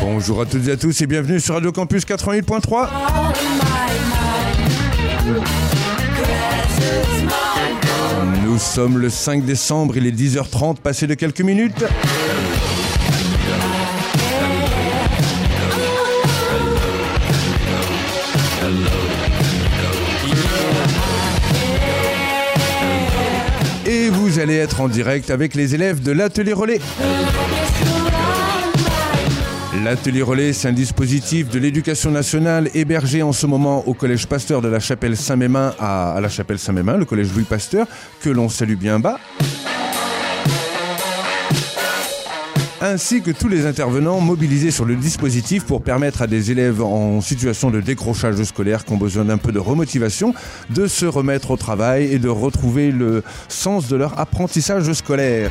Bonjour à toutes et à tous et bienvenue sur Radio Campus 88.3. Nous sommes le 5 décembre, il est 10h30, passé de quelques minutes. Et vous allez être en direct avec les élèves de l'Atelier Relais. L'Atelier Relais, c'est un dispositif de l'éducation nationale hébergé en ce moment au Collège Pasteur de la Chapelle Saint-Mémin à la Chapelle Saint-Mémin, le Collège Louis Pasteur, que l'on salue bien bas. Ainsi que tous les intervenants mobilisés sur le dispositif pour permettre à des élèves en situation de décrochage scolaire qui ont besoin d'un peu de remotivation de se remettre au travail et de retrouver le sens de leur apprentissage scolaire.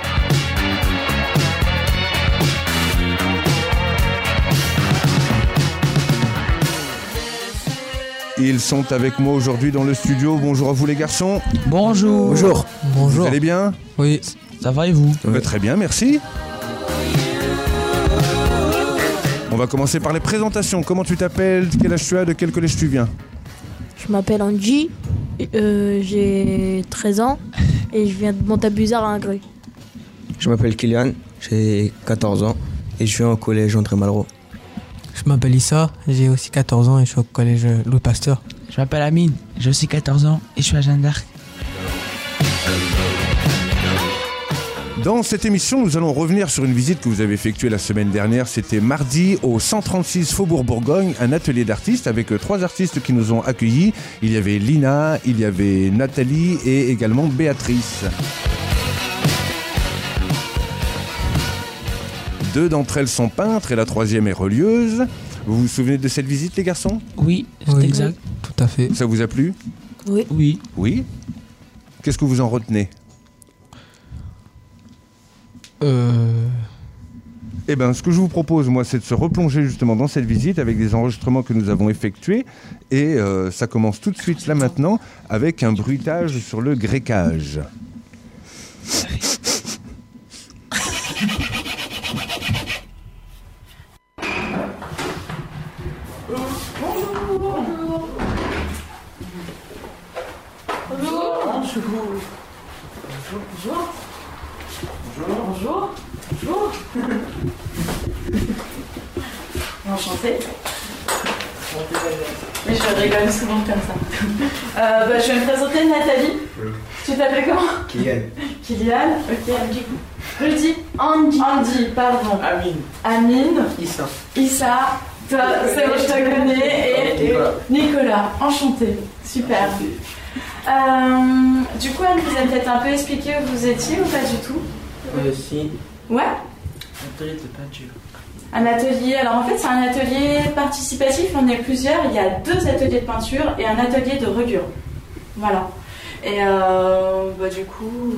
Ils sont avec moi aujourd'hui dans le studio. Bonjour à vous les garçons. Bonjour. Bonjour. Vous allez bien ? Oui, ça va et vous ? Très bien, merci. On va commencer par les présentations. Comment tu t'appelles ? Quel âge tu as ? De quel collège tu viens ? Je m'appelle Angie, j'ai 13 ans et je viens de Montabuzard à Ingré. Je m'appelle Kylian, j'ai 14 ans et je suis au collège André Malraux. Je m'appelle Issa, j'ai aussi 14 ans et je suis au collège Louis Pasteur. Je m'appelle Amine, j'ai aussi 14 ans et je suis à Jeanne d'Arc. Dans cette émission, nous allons revenir sur une visite que vous avez effectuée la semaine dernière. C'était mardi au 136 Faubourg Bourgogne, un atelier d'artistes avec 3 artistes qui nous ont accueillis. Il y avait Lina, il y avait Nathalie et également Béatrice. 2 d'entre elles sont peintres et la 3e est relieuse. Vous vous souvenez de cette visite, les garçons ? Oui, c'est exact. Tout à fait. Ça vous a plu ? Oui. Oui. Oui. Qu'est-ce que vous en retenez ? Eh bien, ce que je vous propose, moi, c'est de se replonger justement dans cette visite avec des enregistrements que nous avons effectués. Et ça commence tout de suite, là, maintenant, avec un bruitage sur le grecquage. Bonjour. Enchantée. Mais je rigole souvent comme ça. Je vais me présenter, Nathalie. Tu t'appelles comment ? Kylian. Ok. Rudy. Andy, pardon. Amine. Issa. Toi, c'est bon, je te connais. Et Nicolas. Enchanté. Super. Du coup, Anne vous a peut-être un peu expliqué où vous étiez ou pas du tout ? Si. Ouais. Atelier de peinture. Un atelier, alors en fait c'est un atelier participatif, on est plusieurs, il y a 2 ateliers de peinture et un atelier de reliure. Voilà. Et du coup...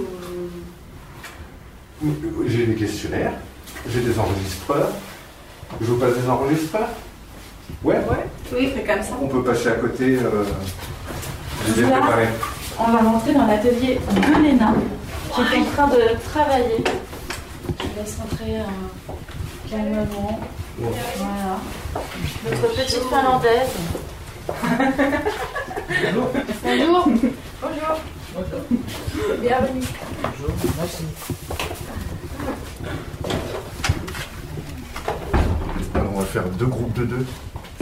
J'ai des questionnaires, j'ai des enregistreurs. Je vous passe des enregistreurs ? Ouais. Oui, fait comme ça. On peut passer à côté, j'ai bien préparé. On va rentrer dans l'atelier de Léna, qui est en train de travailler. Je vous laisse rentrer calmement. Voilà. Notre petite finlandaise. Bonjour. Bienvenue. Bonjour, merci. Alors on va faire 2 groupes de 2.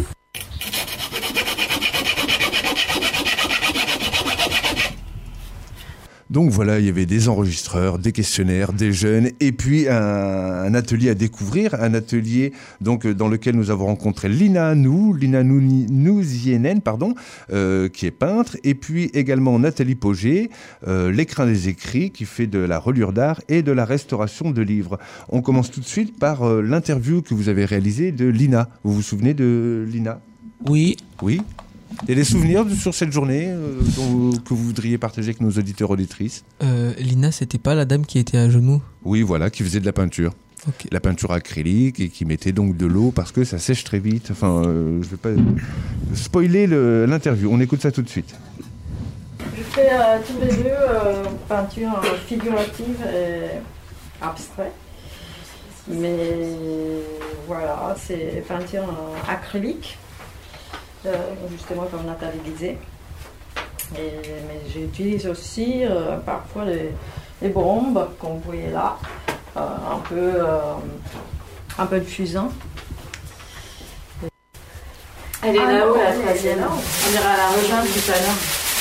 Donc voilà, il y avait des enregistreurs, des questionnaires, des jeunes, et puis un atelier à découvrir, un atelier donc dans lequel nous avons rencontré Lina Nouzienen, qui est peintre, et puis également Nathalie Pogé, l'écrin des écrits, qui fait de la reliure d'art et de la restauration de livres. On commence tout de suite par l'interview que vous avez réalisée de Lina. Vous vous souvenez de Lina ? Oui. Oui. Il y a des souvenirs sur cette journée que vous voudriez partager avec nos auditeurs auditrices ? Lina, c'était pas la dame qui était à genoux ? Oui, voilà, qui faisait de la peinture. Okay. La peinture acrylique et qui mettait donc de l'eau parce que ça sèche très vite. Enfin, je vais pas spoiler l'interview. On écoute ça tout de suite. Je fais tous les deux peinture figurative et abstrait. Mais voilà, c'est peinture en acrylique, justement comme Nathalie disait. Mais j'utilise aussi parfois les bombes qu'on voyait là, un peu de fusain. Elle est là-haut, la troisième. On ira la rejoindre tout à l'heure.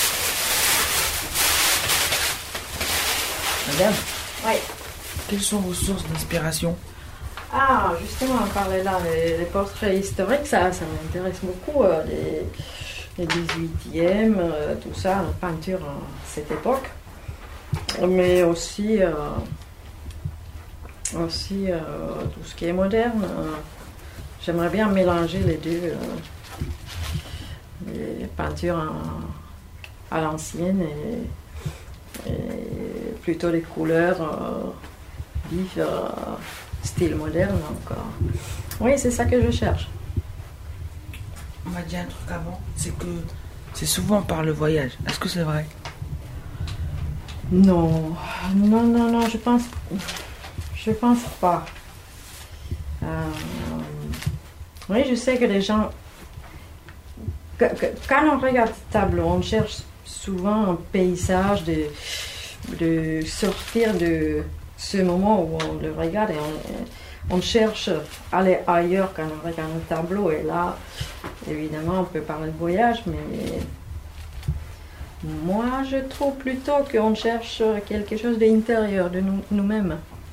Madame, Oui. quelles sont vos sources d'inspiration? Ah, justement, on parlait là, les portraits historiques, ça m'intéresse beaucoup, les 18e, tout ça, la peinture à cette époque. Mais aussi tout ce qui est moderne. J'aimerais bien mélanger les deux, les peintures à l'ancienne et plutôt les couleurs vives, style moderne encore. Oui, c'est ça que je cherche. On m'a dit un truc avant, c'est que c'est souvent par le voyage. Est-ce que c'est vrai? Non, je pense pas. Oui, je sais que les gens, quand on regarde ce tableau, on cherche souvent un paysage, de sortir de ce moment où on le regarde et on cherche à aller ailleurs quand on regarde un tableau. Et là, évidemment, on peut parler de voyage, mais moi, je trouve plutôt qu'on cherche quelque chose d'intérieur de nous-mêmes.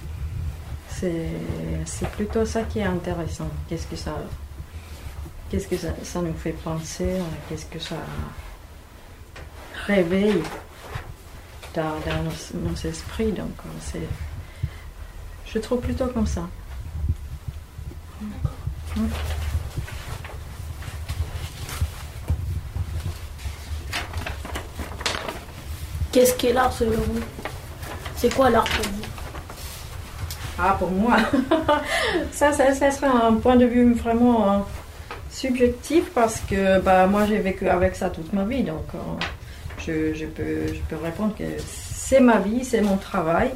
C'est plutôt ça qui est intéressant. Qu'est-ce que ça nous fait penser, qu'est-ce que ça réveille dans nos esprits. Donc, je trouve plutôt comme ça. Qu'est-ce qu'est l'art selon vous? C'est quoi l'art pour vous? Ah, pour moi, ça serait un point de vue vraiment subjectif parce que moi j'ai vécu avec ça toute ma vie, donc je peux répondre que c'est ma vie, c'est mon travail.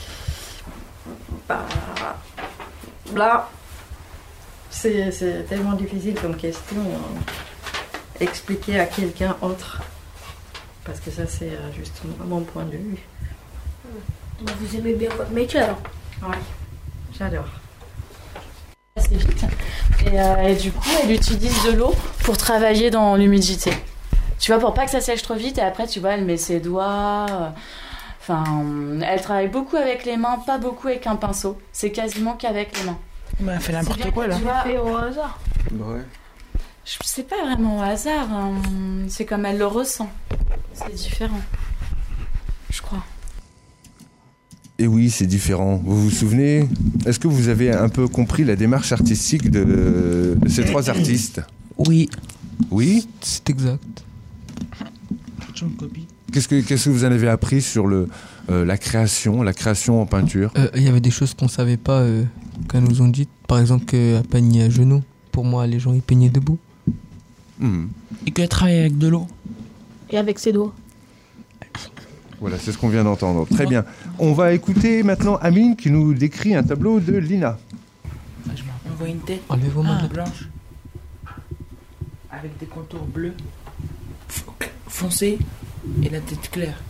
Là, c'est tellement difficile comme question expliquer à quelqu'un autre, parce que ça c'est juste mon point de vue. Vous aimez bien votre métier alors? Oui, j'adore. C'est vite. Et du coup, elle utilise de l'eau pour travailler dans l'humidité. Tu vois, pour pas que ça sèche trop vite. Et après, tu vois, elle met ses doigts. Elle travaille beaucoup avec les mains, pas beaucoup avec un pinceau. C'est quasiment qu'avec les mains. Mais elle fait n'importe quoi là. Tu vois, Fait au hasard. Ouais. je sais pas vraiment au hasard. C'est comme elle le ressent. C'est différent. Je crois. Et oui, c'est différent. Vous vous souvenez? Est-ce que vous avez un peu compris la démarche artistique de ces trois artistes? Oui. Oui? C'est exact. Je me copie. Qu'est-ce que vous en avez appris sur la création en peinture? Il y avait des choses qu'on savait pas, qu'elles nous ont dites. Par exemple, qu'elle peignait à genoux. Pour moi, les gens, ils peignaient debout. Et qu'elle travaille avec de l'eau. Et avec ses doigts. Voilà, c'est ce qu'on vient d'entendre. Très bien. On va écouter maintenant Amine qui nous décrit un tableau de Lina. On voit une tête Enlevez vos mains. blanche avec des contours bleus foncés et la tête claire.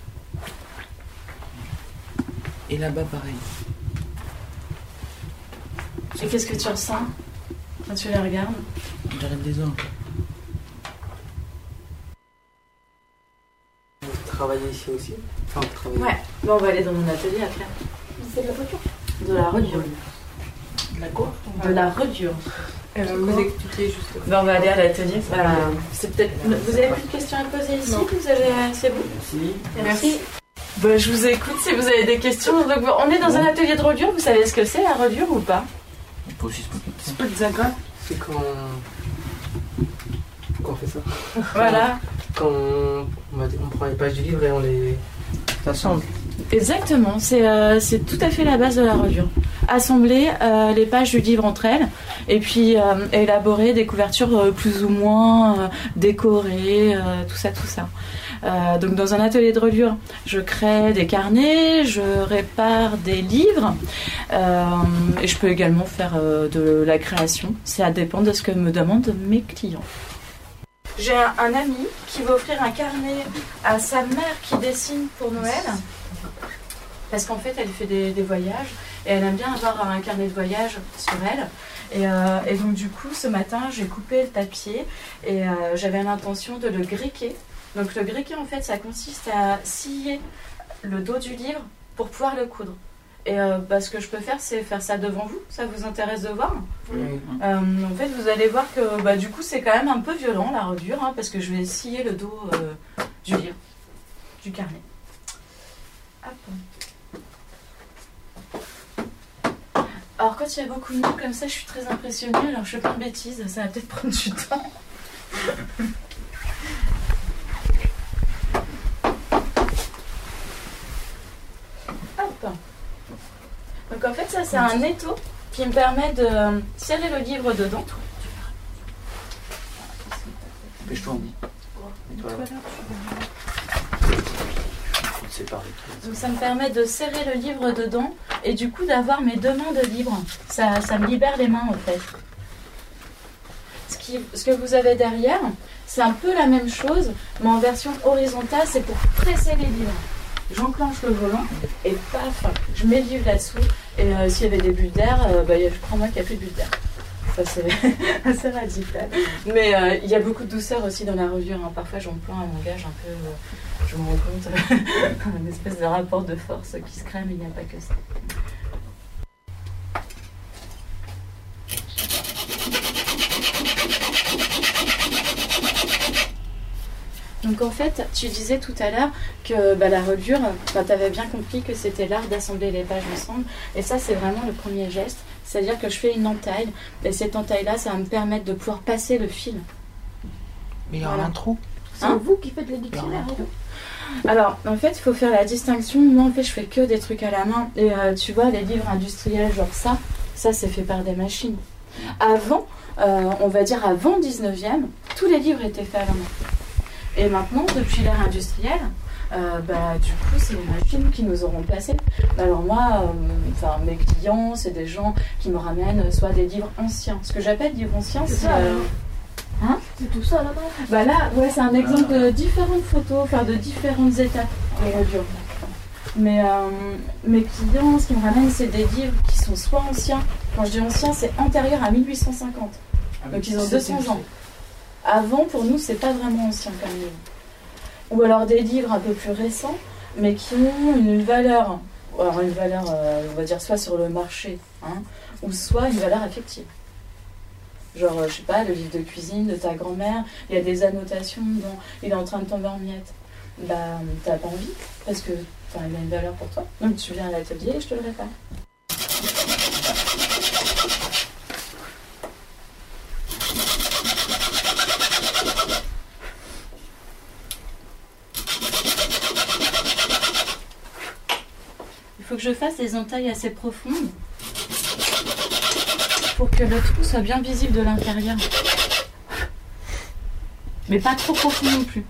Et là-bas, pareil. Et qu'est-ce que tu ressens quand tu les regardes? On dirait des anges. Vous travaillez ici aussi? Enfin, vous travaillez... Ouais. Bon, on va aller dans mon atelier après. C'est de la voiture. De la redure. De la quoi? De la redure. Vous expliquez juste. On va aller à l'atelier. C'est peut-être. Vous avez plus de questions à poser ici? C'est bon. Merci. Merci. Je vous écoute si vous avez des questions. Donc, on est dans un atelier de redure. Vous savez ce que c'est la redure ou pas? On peut aussi se poser. C'est quand on fait ça. Voilà. Quand on prend les pages du livre et on les assemble. Exactement. C'est tout à fait la base de la redure. assembler les pages du livre entre elles et puis élaborer des couvertures plus ou moins décorées, tout ça. Donc dans un atelier de reliure, je crée des carnets, je répare des livres et je peux également faire de la création. Ça dépend de ce que me demandent mes clients. J'ai un ami qui va offrir un carnet à sa mère qui dessine pour Noël. Parce qu'en fait, elle fait des voyages et elle aime bien avoir un carnet de voyage sur elle. Et donc du coup, ce matin, j'ai coupé le papier et j'avais l'intention de le griffer. Donc le griffer, en fait, ça consiste à scier le dos du livre pour pouvoir le coudre. Et ce que je peux faire, c'est faire ça devant vous. Ça vous intéresse de voir ? En fait, vous allez voir que du coup, c'est quand même un peu violent, la reliure, parce que je vais scier le dos du livre, du carnet. Hop. Alors, quand il y a beaucoup de mots comme ça, je suis très impressionnée. Alors, je fais plein de bêtises. Ça va peut-être prendre du temps. Hop. Donc en fait ça c'est un étau qui me permet de serrer le livre dedans. Dépêche-toi Andy. Donc ça me permet de serrer le livre dedans et du coup d'avoir mes deux mains de libre. Ça me libère les mains en fait. Ce que vous avez derrière, c'est un peu la même chose, mais en version horizontale, c'est pour presser les livres. J'enclenche le volant et paf, je mets le livre là-dessous. Et s'il y avait des bulles d'air, je crois moi qu'il n'y a plus de bulles d'air. Ça c'est assez radical. Mais il y a beaucoup de douceur aussi dans la reliure. Parfois j'emploie un langage un peu, je me rends compte, une espèce de rapport de force qui se crée, mais il n'y a pas que ça. Donc en fait, tu disais tout à l'heure que la reliure, tu avais bien compris que c'était l'art d'assembler les pages ensemble. Et ça, c'est vraiment le premier geste. C'est-à-dire que je fais une entaille. Et cette entaille-là, ça va me permettre de pouvoir passer le fil. Mais il y a un trou. C'est vous qui faites les dictionnaires. Alors, en fait, il faut faire la distinction. Moi, en fait, je fais que des trucs à la main. Et tu vois, les livres industriels, genre ça c'est fait par des machines. Avant, on va dire avant 19e, tous les livres étaient faits à la main. Et maintenant, depuis l'ère industrielle, du coup, c'est les machines qui nous ont remplacés. Alors moi, mes clients, c'est des gens qui me ramènent soit des livres anciens. Ce que j'appelle livres anciens, c'est... C'est tout ça là-bas. Là, ouais, c'est un exemple de différentes photos, de différentes étapes de reliure. Mais mes clients, ce qu'ils me ramènent, c'est des livres qui sont soit anciens. Quand je dis anciens, c'est antérieur à 1850. Donc ils ont 200 ans. Avant, pour nous, c'est pas vraiment ancien comme livre. Ou alors des livres un peu plus récents, mais qui ont une valeur. Alors une valeur, on va dire, soit sur le marché, ou soit une valeur affective. Genre, je sais pas, le livre de cuisine de ta grand-mère, il y a des annotations dedans, il est en train de tomber en miettes. T'as pas envie, parce que il a une valeur pour toi. Donc tu viens à l'atelier et je te le répare. Il faut que je fasse des entailles assez profondes pour que le trou soit bien visible de l'intérieur. Mais pas trop profond non plus.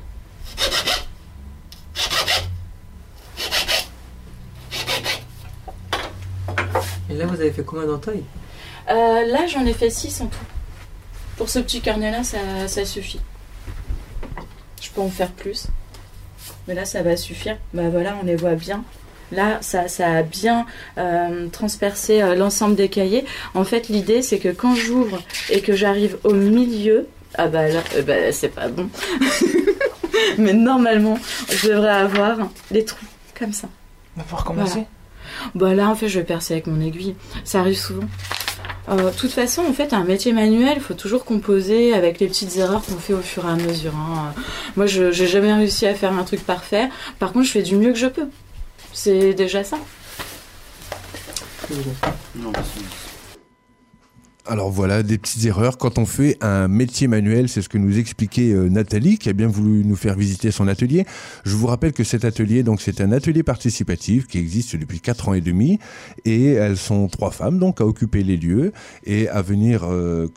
Et là, vous avez fait combien d'entailles ? Là, j'en ai fait 6 en tout. Pour ce petit carnet-là, ça suffit. Je peux en faire plus. Mais là, ça va suffire. Voilà, on les voit bien. Là, ça a bien transpercé l'ensemble des cahiers. En fait, l'idée, c'est que quand j'ouvre et que j'arrive au milieu, là, c'est pas bon. Mais normalement, je devrais avoir des trous comme ça. On va pouvoir commencer. Voilà. Là, en fait, je vais percer avec mon aiguille. Ça arrive souvent. De toute façon, en fait, un métier manuel, il faut toujours composer avec les petites erreurs qu'on fait au fur et à mesure. Moi, je n'ai jamais réussi à faire un truc parfait. Par contre, je fais du mieux que je peux. C'est déjà ça. Non, Alors voilà, des petites erreurs quand on fait un métier manuel, c'est ce que nous expliquait Nathalie, qui a bien voulu nous faire visiter son atelier. Je vous rappelle que cet atelier, donc c'est un atelier participatif qui existe depuis 4 ans et demi, et elles sont 3 femmes donc à occuper les lieux et à venir,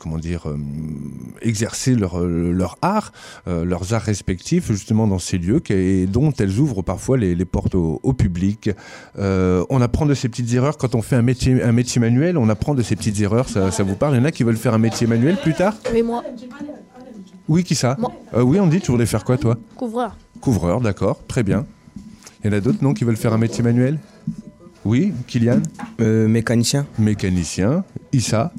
exercer leur art, leurs arts respectifs justement dans ces lieux et dont elles ouvrent parfois les portes au public. On apprend de ces petites erreurs quand on fait un métier manuel, on apprend de ces petites erreurs, ça vous parle? Il y en a qui veulent faire un métier manuel plus tard? Mais moi, Oui, qui ça? Moi. Oui, on dit, tu voulais faire quoi toi? couvreur. Couvreur, d'accord, très bien. Il y en a d'autres, non, qui veulent faire un métier manuel? Oui, Kylian? Mécanicien. Mécanicien. Issa?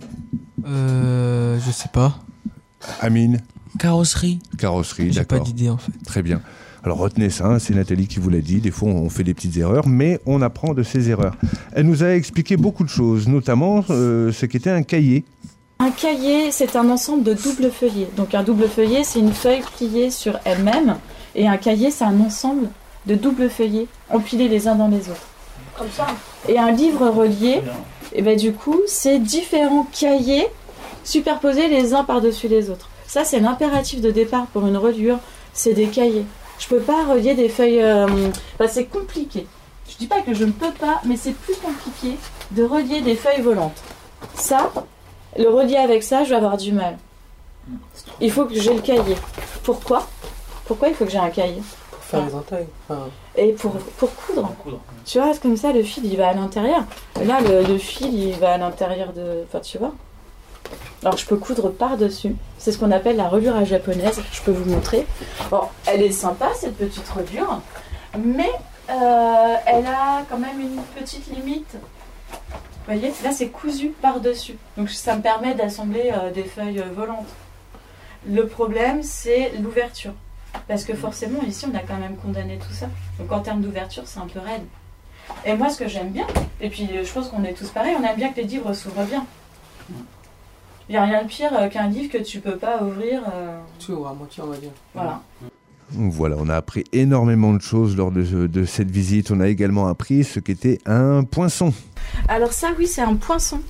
Je sais pas. Amine? Carrosserie. Carrosserie, J'ai pas d'accord. d'idée en fait. Très bien. Alors retenez ça, hein, c'est Nathalie qui vous l'a dit, des fois on fait des petites erreurs, mais on apprend de ces erreurs. Elle nous a expliqué beaucoup de choses, notamment ce qu'était un cahier. Un cahier, c'est un ensemble de double feuillets. Donc un double feuillet, c'est une feuille pliée sur elle-même. Et un cahier, c'est un ensemble de double feuillets empilés les uns dans les autres. Comme ça. Et un livre relié, et ben du coup, c'est différents cahiers superposés les uns par-dessus les autres. Ça, c'est l'impératif de départ pour une reliure, c'est des cahiers. Je peux pas relier des feuilles... c'est compliqué. Je dis pas que je ne peux pas, mais c'est plus compliqué de relier des feuilles volantes. Ça, le relier avec ça, je vais avoir du mal. Il faut que j'ai le cahier. Pourquoi il faut que j'ai un cahier? Pour faire les entailles. Et pour coudre. Tu vois, c'est comme ça, le fil, il va à l'intérieur. Là, le fil, il va à l'intérieur de... Enfin, tu vois. Alors, je peux coudre par-dessus. C'est ce qu'on appelle la reliure à japonaise. Je peux vous montrer. Bon, elle est sympa, cette petite reliure. Mais elle a quand même une petite limite. Vous voyez, là, c'est cousu par-dessus. Donc, ça me permet d'assembler des feuilles volantes. Le problème, c'est l'ouverture. Parce que forcément, ici, on a quand même condamné tout ça. Donc, en termes d'ouverture, c'est un peu raide. Et moi, ce que j'aime bien, et puis je pense qu'on est tous pareils, on aime bien que les livres s'ouvrent bien. Il n'y a rien de pire qu'un livre que tu peux pas ouvrir. Tu ouvres à moitié, on va dire. Voilà. Voilà, on a appris énormément de choses lors de cette visite. On a également appris ce qu'était un poinçon. Alors ça, oui, c'est un poinçon.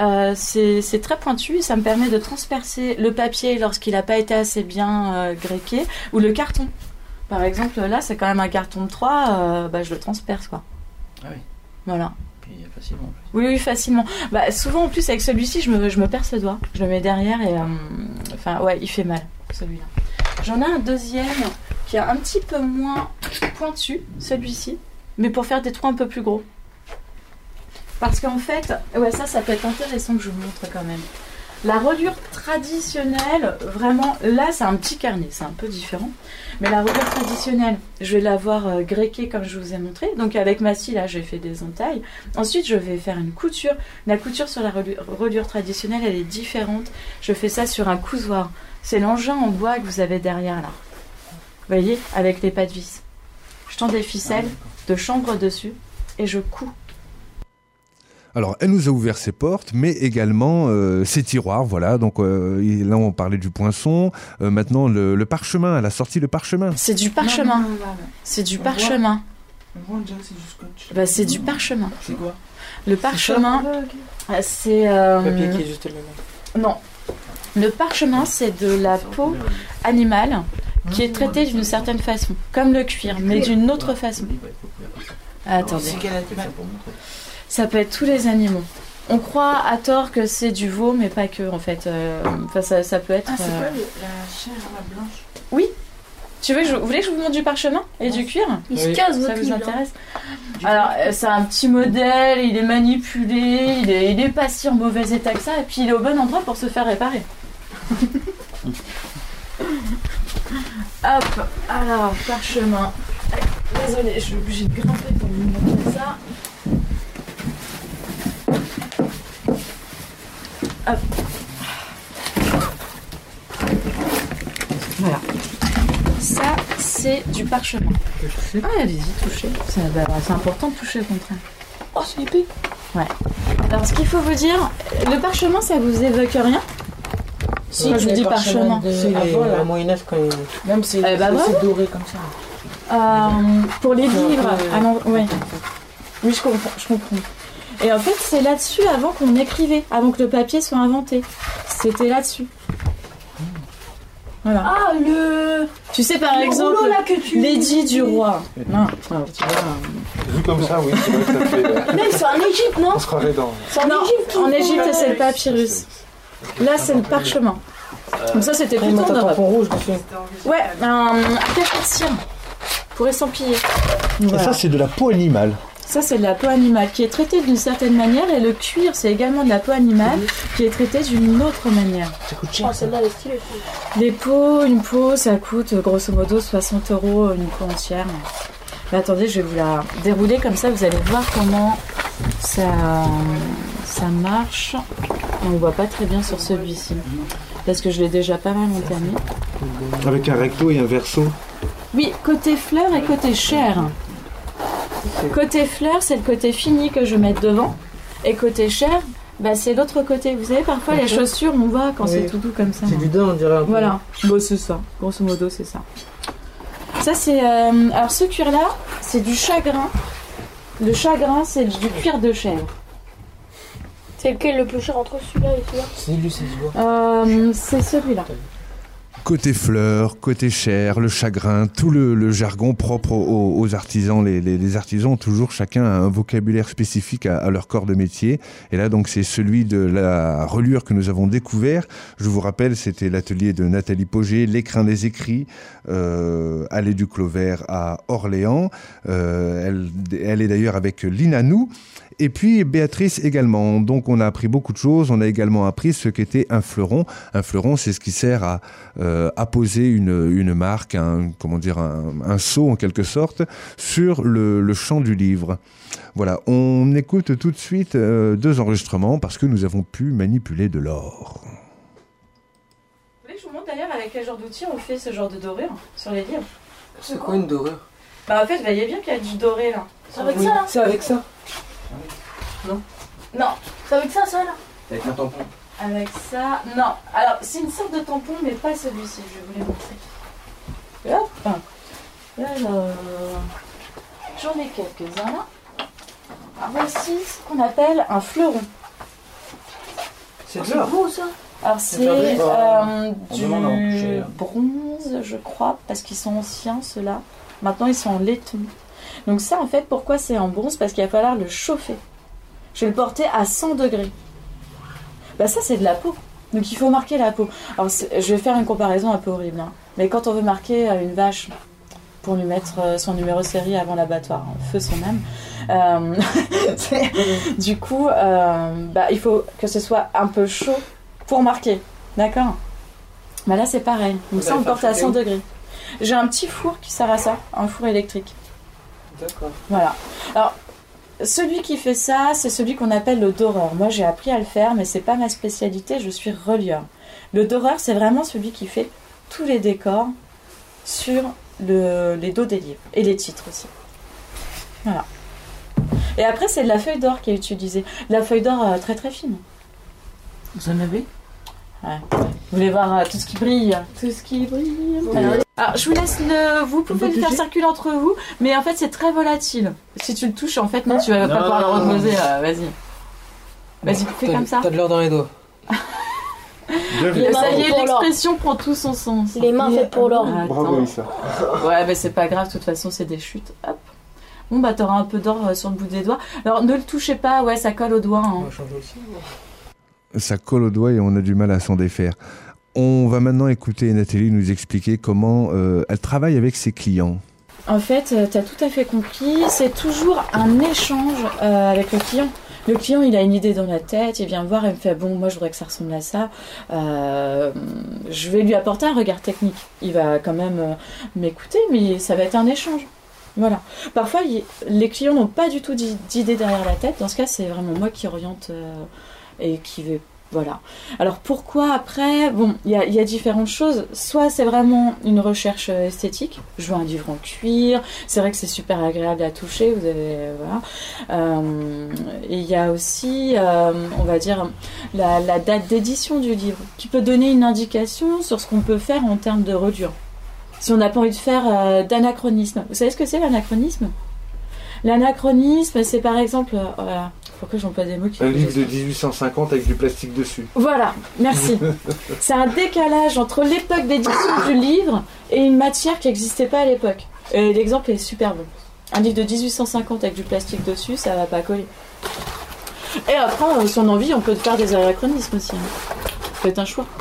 C'est très pointu et ça me permet de transpercer le papier lorsqu'il n'a pas été assez bien greffé ou le carton. Par exemple, là, c'est quand même un carton de 3, je le transperce, quoi. Ah oui. Voilà. Puis facilement. Oui, facilement. Souvent, en plus, avec celui-ci, je me perce le doigt. Je le mets derrière et... il fait mal, celui-là. J'en ai un deuxième qui est un petit peu moins pointu, celui-ci, mais pour faire des trous un peu plus gros. Parce qu'en fait, ça peut être intéressant que je vous montre quand même. La reliure traditionnelle, vraiment, là c'est un petit carnet, c'est un peu différent. Mais la reliure traditionnelle, je vais l'avoir grecquée comme je vous ai montré. Donc avec ma scie, là, j'ai fait des entailles. Ensuite, je vais faire une couture. La couture sur la reliure traditionnelle, elle est différente. Je fais ça sur un cousoir. C'est l'engin en bois que vous avez derrière là. Vous voyez, avec les pas de vis. Je tends des ficelles de chanvre dessus et je couds. Alors, elle nous a ouvert ses portes, mais également ses tiroirs, voilà. Donc là, on parlait du poinçon. Maintenant, le parchemin, elle a sorti le parchemin. C'est du parchemin. Non. C'est du parchemin. On voit déjà que c'est du scotch. C'est du parchemin. C'est quoi? Le parchemin, c'est... Le papier qui est juste le même. Non. Le parchemin, c'est de la peau animale qui est traitée d'une certaine façon. Comme le cuir, mais d'une autre façon. Attendez. C'est quel animal? Ça peut être tous les animaux. On croit à tort que c'est du veau, mais pas que, en fait. Ça peut être... Ah, c'est pas la chair à la blanche? Oui. Vous voulez que je vous montre du parchemin et du cuir? Il se casse Ça votre vous livre. intéresse? Alors, c'est un petit modèle, il est manipulé, il est pas si en mauvais état que ça, et puis il est au bon endroit pour se faire réparer. Hop, alors, parchemin. Désolée, je suis obligée de grimper pour vous montrer ça. Hop. Voilà. Ça, c'est du parchemin. Ah, allez-y, touchez. C'est important de toucher au contraire. Oh, c'est épais. Ouais. Alors, ce qu'il faut vous dire, le parchemin, ça vous évoque rien? Si, je vous dis parchemin. C'est voilà. au Moyen-Âge quand il... Même c'est c'est doré comme ça. Pour les livres. Ah non, ouais. Oui, je comprends. Et en fait, c'est là-dessus avant qu'on écrivait, avant que le papier soit inventé. C'était là-dessus. Voilà. Ah, Tu sais, par exemple, l'édit du roi. Non, tu vois. Vu comme ça, oui, c'est vrai que ça fait. Mais c'est en Égypte, non? On se croirait dans. Non, en Égypte, c'est le papyrus. Là, c'est le parchemin. Donc ça, c'était plutôt en Europe. Rouge, dessus. Ouais, un cachet de cire pour estampiller. Et ça, c'est de la peau animale. Ça, c'est de la peau animale qui est traitée d'une certaine manière, et le cuir, c'est également de la peau animale qui est traitée d'une autre manière. Ça coûte cher. Oh, celle-là, elle est stylée. Les peaux, une peau, ça coûte grosso modo 60 € une peau entière. Mais attendez, je vais vous la dérouler comme ça, vous allez voir comment ça marche. On ne voit pas très bien sur celui-ci, parce que je l'ai déjà pas mal entamé. Avec un recto et un verso. Oui, côté fleur et côté chair. Côté fleur, c'est le côté fini que je mets devant. Et côté chair, bah, c'est l'autre côté. Vous savez, parfois les chaussures, on voit quand c'est tout doux comme ça. C'est du daim, on dirait un peu. Voilà, bon, c'est ça. Grosso modo, c'est ça. Ça, c'est... alors, ce cuir-là, c'est du chagrin. Le chagrin, c'est du cuir de chèvre. C'est lequel le plus cher entre celui-là et celui-là? C'est lui, c'est du c'est celui-là. Côté fleurs, côté chair, le chagrin, tout le jargon propre aux artisans. Les artisans ont toujours chacun un vocabulaire spécifique à leur corps de métier. Et là, donc, c'est celui de la reliure que nous avons découvert. Je vous rappelle, c'était l'atelier de Nathalie Pogé, l'écrin des écrits, allée du Clos Vert à Orléans. Elle est d'ailleurs avec Lina Nou. Et puis Béatrice également. Donc on a appris beaucoup de choses. On a également appris ce qu'était un fleuron. Un fleuron, c'est ce qui sert à apposer une marque, un sceau en quelque sorte, sur le champ du livre. Voilà, on écoute tout de suite 2 enregistrements parce que nous avons pu manipuler de l'or. Vous voulez que je vous montre d'ailleurs avec quel genre d'outils on fait ce genre de dorure sur les livres? C'est quoi une dorure? Bah en fait, vous voyez bien qu'il y a du doré là. C'est avec ça, là? C'est avec ça. Non. C'est avec ça, là? Avec un tampon. Avec ça, non. Alors, c'est une sorte de tampon, mais pas celui-ci. Je vais vous les montrer. Hop. Alors, j'en ai quelques-uns là. Voici ce qu'on appelle un fleuron. C'est de l'or. Beau, ça. Alors, c'est du bronze, je crois, parce qu'ils sont anciens, ceux-là. Maintenant, ils sont en laiton. Donc ça, en fait, pourquoi c'est en bronze? Parce qu'il va falloir le chauffer. Je vais le porter à 100 degrés. Bah ça, c'est de la peau. Donc il faut marquer la peau. Alors je vais faire une comparaison un peu horrible. Hein. Mais quand on veut marquer une vache pour lui mettre son numéro de série avant l'abattoir, feu son âme, du coup, il faut que ce soit un peu chaud pour marquer. D'accord? Bah là, c'est pareil. Donc ça, on porte à 100 degrés. J'ai un petit four qui sert à ça, un four électrique. D'accord. Voilà. Alors, celui qui fait ça, c'est celui qu'on appelle le doreur. Moi, j'ai appris à le faire, mais c'est pas ma spécialité, je suis relieur. Le doreur, c'est vraiment celui qui fait tous les décors sur les dos des livres. Et les titres aussi. Voilà. Et après, c'est de la feuille d'or qui est utilisée. De la feuille d'or très très fine. Vous en avez? Ouais. Vous voulez voir tout ce qui brille? Tout ce qui brille. Alors, je vous laisse vous pouvez le faire circuler entre vous, mais en fait c'est très volatile. Si tu le touches, en fait non, tu vas pas pouvoir le reposer. Vas-y, fais comme ça. T'as de l'or dans les doigts. Ça y est, l'expression prend tout son sens. Les mains faites pour l'or. Bravo Issa. Ouais, mais c'est pas grave, de toute façon c'est des chutes. Hop. Bon bah t'auras un peu d'or sur le bout des doigts. Alors ne le touchez pas, ouais, ça colle aux doigts. Hein. On va changer aussi. Ça colle aux doigts et on a du mal à s'en défaire. On va maintenant écouter Nathalie nous expliquer comment elle travaille avec ses clients. En fait, tu as tout à fait compris, c'est toujours un échange avec le client. Le client, il a une idée dans la tête, il vient me voir et me fait « Bon, moi, je voudrais que ça ressemble à ça. » Je vais lui apporter un regard technique. Il va quand même m'écouter, mais ça va être un échange. Voilà. Parfois, les clients n'ont pas du tout d'idée derrière la tête. Dans ce cas, c'est vraiment moi qui oriente et qui vais... Voilà. Alors pourquoi après? Bon, il y a différentes choses. Soit c'est vraiment une recherche esthétique. Je veux un livre en cuir. C'est vrai que c'est super agréable à toucher. Vous avez voilà. Et il y a aussi, on va dire, la date d'édition du livre, qui peut donner une indication sur ce qu'on peut faire en termes de reliure. Si on n'a pas envie de faire d'anachronisme. Vous savez ce que c'est l'anachronisme? L'anachronisme, c'est par exemple, voilà. Pourquoi j'emploie des mots qui... Un livre de 1850 avec du plastique dessus. Voilà, merci. C'est un décalage entre l'époque d'édition du livre et une matière qui n'existait pas à l'époque. Et l'exemple est super bon. Un livre de 1850 avec du plastique dessus, ça va pas coller. Et après, si on a envie, on peut faire des anachronismes aussi. Faites un choix.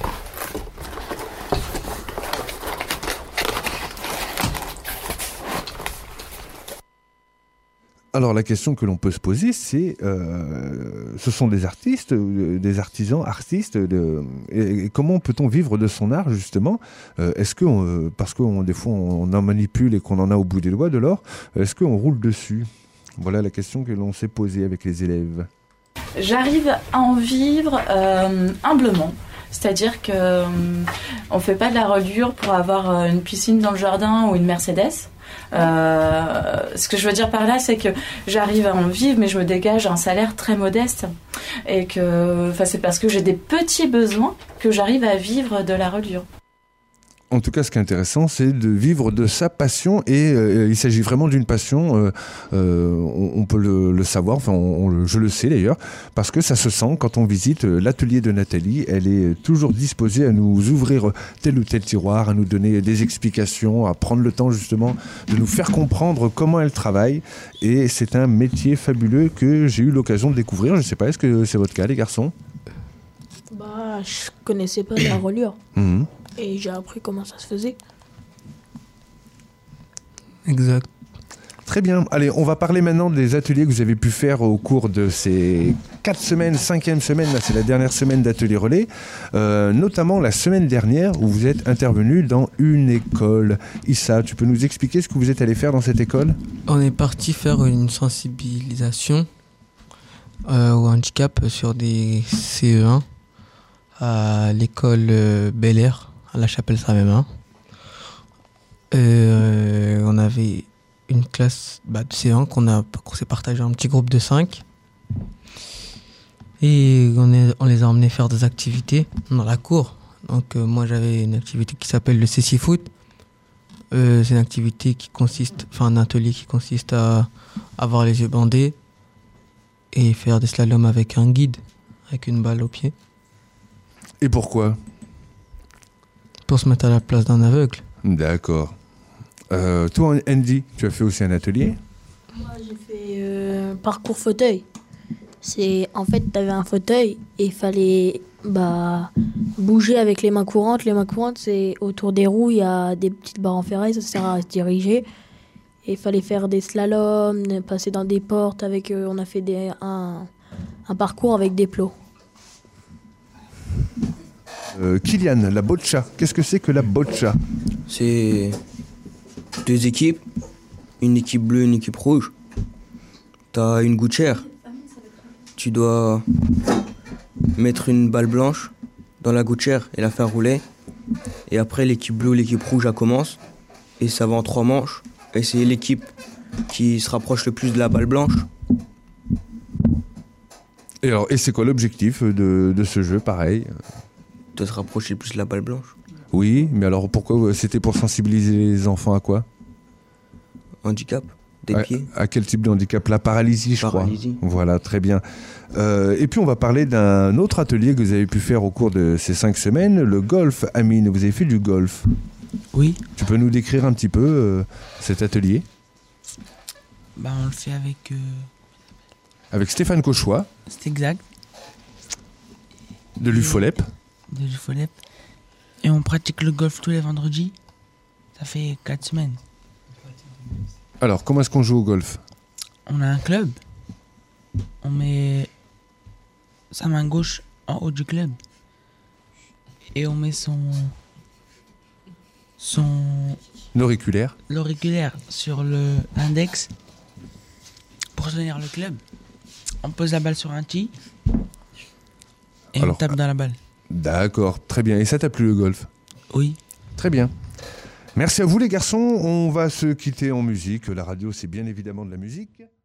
Alors la question que l'on peut se poser, c'est, ce sont des artistes, des artisans, artistes, et comment peut-on vivre de son art justement? Est-ce que, parce que des fois on en manipule et qu'on en a au bout des doigts de l'or, est-ce qu'on roule dessus? Voilà la question que l'on s'est posée avec les élèves. J'arrive à en vivre humblement. C'est-à-dire que on fait pas de la reliure pour avoir une piscine dans le jardin ou une Mercedes. Ce que je veux dire par là, c'est que j'arrive à en vivre, mais je me dégage un salaire très modeste. Et que c'est parce que j'ai des petits besoins que j'arrive à vivre de la reliure. En tout cas, ce qui est intéressant, c'est de vivre de sa passion et il s'agit vraiment d'une passion. On peut le savoir, enfin, je le sais d'ailleurs, parce que ça se sent quand on visite l'atelier de Nathalie. Elle est toujours disposée à nous ouvrir tel ou tel tiroir, à nous donner des explications, à prendre le temps justement de nous faire comprendre comment elle travaille. Et c'est un métier fabuleux que j'ai eu l'occasion de découvrir. Je ne sais pas, est-ce que c'est votre cas, les garçons? Je connaissais pas la reliure. Mmh. Et j'ai appris comment ça se faisait. Exact. Très bien. Allez, on va parler maintenant des ateliers que vous avez pu faire au cours de ces 4 semaines, 5e semaine, là c'est la dernière semaine d'atelier relais, notamment la semaine dernière où vous êtes intervenu dans une école. Issa, tu peux nous expliquer ce que vous êtes allé faire dans cette école? On est parti faire une sensibilisation au handicap sur des CE1 à l'école Bel Air, à la Chapelle-Saint-Mémin. On avait une classe de C1 qu'on s'est partagé en petit groupe de 5. Et on les a emmenés faire des activités dans la cour. Donc moi j'avais une activité qui s'appelle le CC Foot. C'est une activité un atelier qui consiste à avoir les yeux bandés et faire des slaloms avec un guide, avec une balle au pied. Et pourquoi? Pour se mettre à la place d'un aveugle. D'accord. Toi, Andy, tu as fait aussi un atelier? Moi, j'ai fait parcours fauteuil. En fait, tu avais un fauteuil et il fallait bouger avec les mains courantes. Les mains courantes, c'est autour des roues, il y a des petites barres en ferraille, ça sert à se diriger. Et il fallait faire des slaloms, passer dans des portes. On a fait un parcours avec des plots. Kylian, la boccia. Qu'est-ce que c'est que la boccia? C'est 2 équipes, une équipe bleue, une équipe rouge. T'as une gouttière. Tu dois mettre une balle blanche dans la gouttière et la faire rouler. Et après, l'équipe bleue ou l'équipe rouge, elle commence. Et ça va en 3 manches. Et c'est l'équipe qui se rapproche le plus de la balle blanche. Et c'est quoi l'objectif de ce jeu, pareil? De se rapprocher le plus de la balle blanche. Oui, mais alors pourquoi? C'était pour sensibiliser les enfants à quoi? Handicap, des pieds. À quel type de handicap? La paralysie, je crois. Voilà, très bien. Et puis on va parler d'un autre atelier que vous avez pu faire au cours de ces 5 semaines, le golf. Amine, vous avez fait du golf? Oui. Tu peux nous décrire un petit peu cet atelier? On le fait avec... Avec Stéphane Cauchois. C'est exact. De l'UFOLEP. De l'UFOLEP. Et on pratique le golf tous les vendredis. Ça fait 4 semaines. Alors, comment est-ce qu'on joue au golf? On a un club. On met sa main gauche en haut du club. Et on met l'auriculaire sur l'index pour tenir le club. On pose la balle sur un tee et on tape dans la balle. D'accord, très bien. Et ça t'a plu le golf? Oui. Très bien. Merci à vous les garçons. On va se quitter en musique. La radio, c'est bien évidemment de la musique.